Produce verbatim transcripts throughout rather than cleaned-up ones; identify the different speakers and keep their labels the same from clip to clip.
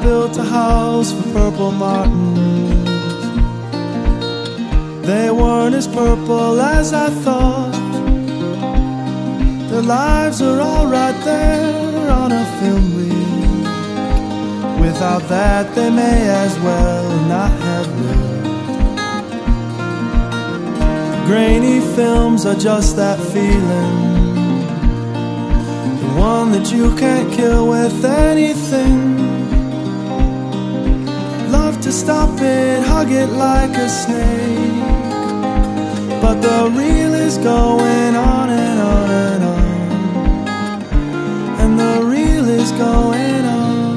Speaker 1: built a house for purple martins. They weren't as purple as I thought. Their lives are all right there on a film reel. Without that they may as well not have lived. Grainy films are just that feeling, the one that you can't kill with anything. Love to stop it, hug it like a snake, but the reel is going on and on and on, and the reel is going on.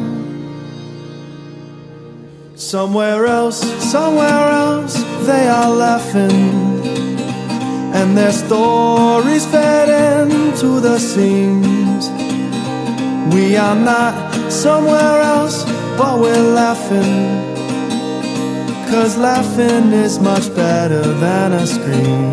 Speaker 1: Somewhere else, somewhere else, they are laughing, and their stories fed into the seams. We are not somewhere else, but we're laughing, 'cause laughing is much better than a scream.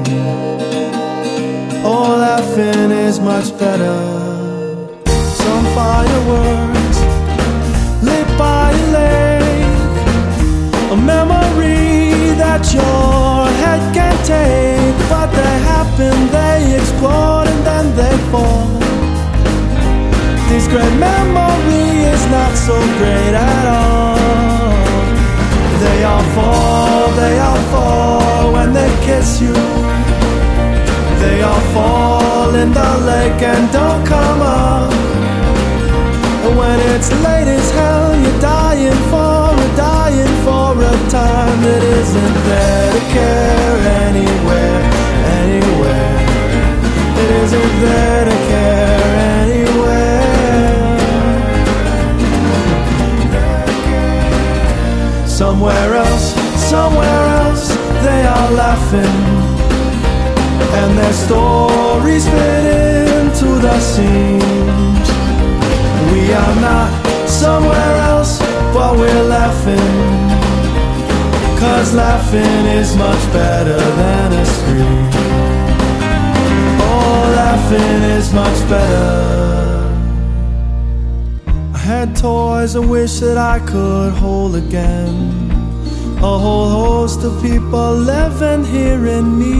Speaker 1: Oh, laughing is much better. Some fireworks lit by a lake, a memory that your head can't take. But they happen, they explode, and then they fall. This great memory is not so great at all. They all fall, they all fall when they kiss you. They all fall in the lake and don't come up. And when it's late as hell, you're dying for a, dying for a time that isn't there to care anywhere, anywhere. It isn't there to care anywhere. Somewhere else, somewhere else, they are laughing, and their stories fit into the seams. We are not somewhere else, but we're laughing, 'cause laughing is much better than a scream. Oh, laughing is much better. I had toys I wish that I could hold again, a whole host of people living here in me.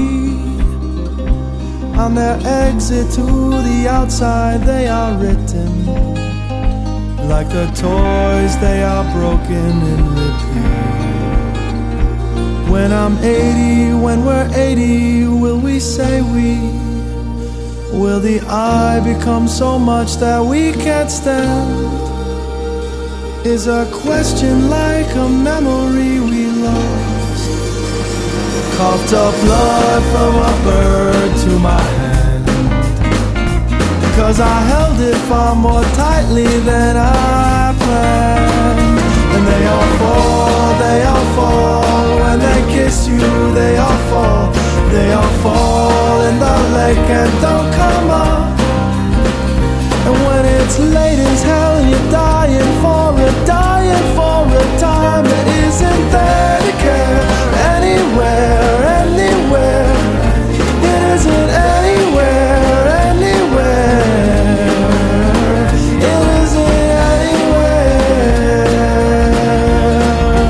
Speaker 1: On their exit to the outside they are written, like the toys they are broken in repeat. When I'm eighty, when we're eighty, will we say we? Will the eye become so much that we can't stand? Is a question like a memory we lost. Coughed up blood from a bird to my hand, 'cause I held it far more tightly than I planned. And they all fall, they all fall when they kiss you. They all fall, they all fall in the lake and don't come up. And when it's late as hell, you're dying for a, dying for a time that isn't there to care anywhere, anywhere. It isn't anywhere, anywhere. It isn't anywhere.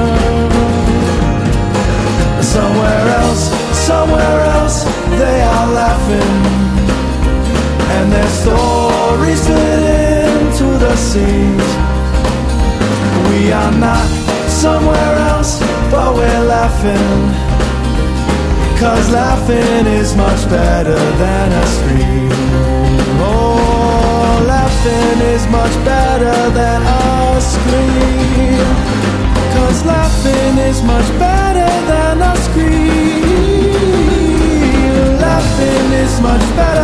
Speaker 1: Somewhere else, somewhere else, they are laughing, and their stories fit into the seams. We are not somewhere else, but we're laughing, 'cause laughing is much better than a scream. Oh, laughing is much better than a scream, 'cause laughing is much better than a scream. Laughing is much better